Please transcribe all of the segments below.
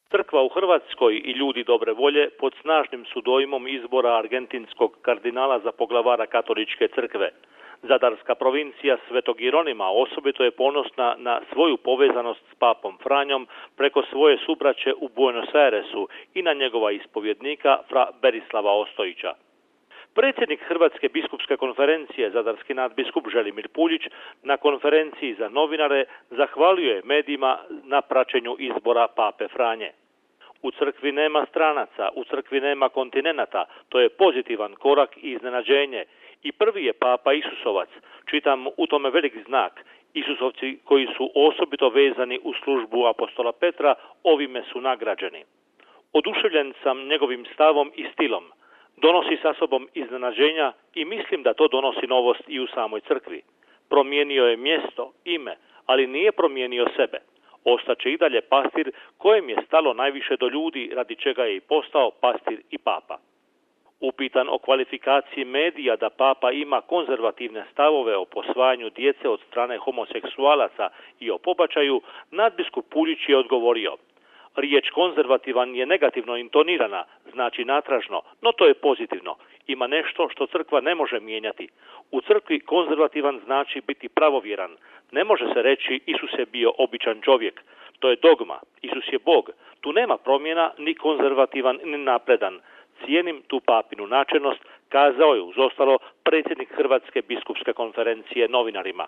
Crkva u Hrvatskoj i ljudi dobre volje pod snažnim su dojmom izbora argentinskog kardinala za poglavara katoličke crkve. Zadarska provincija Svetog Jeronima osobito je ponosna na svoju povezanost s papom Franjom preko svoje subraće u Buenos Airesu i na njegova ispovjednika fra Berislava Ostojića. Predsjednik Hrvatske biskupske konferencije, zadarski nadbiskup Želimir Puljić, na konferenciji za novinare zahvalio je medijima na praćenju izbora pape Franje. U crkvi nema stranaca, u crkvi nema kontinenata, to je pozitivan korak i iznenađenje. I prvi je papa Isusovac, čitam u tome velik znak. Isusovci koji su osobito vezani u službu apostola Petra, ovime su nagrađeni. Oduševljen sam njegovim stavom i stilom. Donosi sa sobom iznenađenja i mislim da to donosi novost i u samoj crkvi. Promijenio je mjesto, ime, ali nije promijenio sebe. Ostaće i dalje pastir kojem je stalo najviše do ljudi, radi čega je i postao pastir i papa. Upitan o kvalifikaciji medija da papa ima konzervativne stavove o posvajanju djece od strane homoseksualaca i o pobačaju, nadbiskup Puljić je odgovorio: riječ konzervativan je negativno intonirana, znači natražno, no to je pozitivno. Ima nešto što crkva ne može mijenjati. U crkvi konzervativan znači biti pravovjeran. Ne može se reći Isus je bio običan čovjek. To je dogma. Isus je Bog. Tu nema promjena, ni konzervativan, ni napredan. Cijenim tu papinu načelnost, kazao je uz ostalo predsjednik Hrvatske biskupske konferencije novinarima.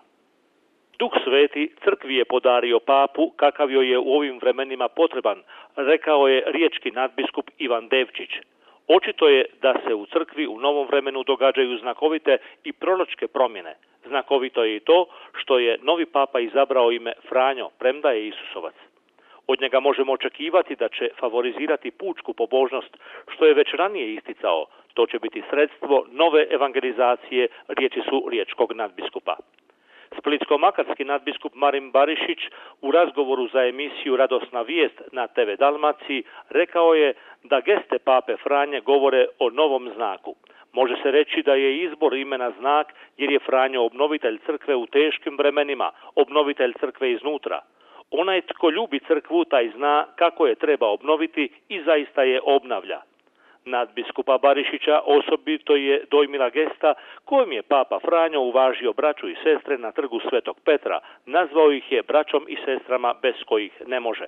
Duh Sveti crkvi je podario papu kakav joj je u ovim vremenima potreban, rekao je riječki nadbiskup Ivan Devčić. Očito je da se u crkvi u novom vremenu događaju znakovite i proročke promjene. Znakovito je i to što je novi papa izabrao ime Franjo, premda je Isusovac. Od njega možemo očekivati da će favorizirati pučku pobožnost, što je već ranije isticao. To će biti sredstvo nove evangelizacije, riječi su riječkog nadbiskupa. Splitsko-makarski nadbiskup Marin Barišić u razgovoru za emisiju Radosna vijest na TV Dalmaciji rekao je da geste pape Franje govore o novom znaku. Može se reći da je izbor imena znak jer je Franjo obnovitelj crkve u teškim vremenima, obnovitelj crkve iznutra. Onaj tko ljubi crkvu taj zna kako je treba obnoviti i zaista je obnavlja. Nadbiskupa Barišića osobito je dojmila gesta kojom je papa Franjo uvažio braću i sestre na trgu Svetog Petra, nazvao ih je braćom i sestrama bez kojih ne može.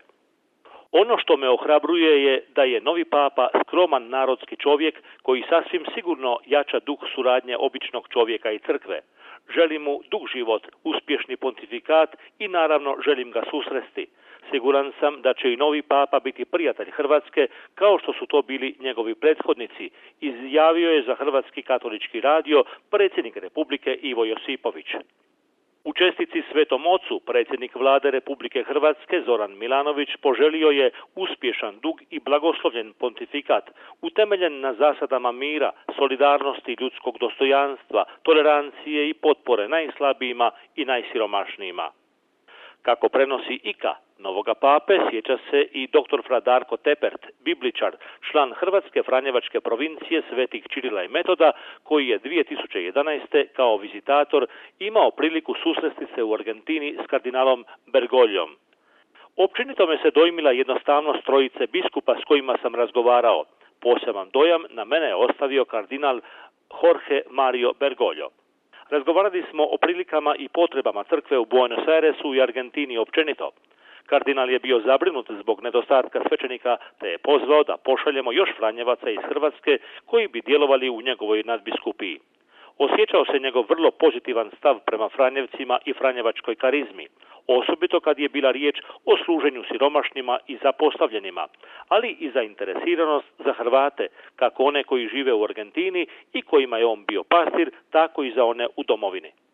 Ono što me ohrabruje je da je novi papa skroman narodski čovjek koji sasvim sigurno jača duh suradnje običnog čovjeka i crkve. Želim mu dug život, uspješni pontifikat i naravno želim ga susresti. Siguran sam da će i novi papa biti prijatelj Hrvatske kao što su to bili njegovi prethodnici, izjavio je za Hrvatski katolički radio predsjednik Republike Ivo Josipović. U čestici Svetom Ocu predsjednik Vlade Republike Hrvatske Zoran Milanović poželio je uspješan, dug i blagoslovljen pontifikat utemeljen na zasadama mira, solidarnosti, ljudskog dostojanstva, tolerancije i potpore najslabijima i najsiromašnijima. Kako prenosi IKA novoga pape, sjeća se i dr. fra Darko Tepert, bibličar, član Hrvatske franjevačke provincije Svetih Čirila i Metoda, koji je 2011. kao vizitator imao priliku susresti se u Argentini s kardinalom Bergoljom. Općenito me se dojmila jednostavnost trojice biskupa s kojima sam razgovarao. Poseban dojam na mene je ostavio kardinal Jorge Mario Bergoglio. Razgovarali smo o prilikama i potrebama crkve u Buenos Airesu i Argentini općenito. Kardinal je bio zabrinut zbog nedostatka svećenika, te je pozvao da pošaljemo još franjevaca iz Hrvatske koji bi djelovali u njegovoj nadbiskupiji. Osjećao se njegov vrlo pozitivan stav prema franjevcima i franjevačkoj karizmi, osobito kad je bila riječ o služenju siromašnima i zapostavljenima, ali i zainteresiranost za Hrvate, kako one koji žive u Argentini i kojima je on bio pastir, tako i za one u domovini.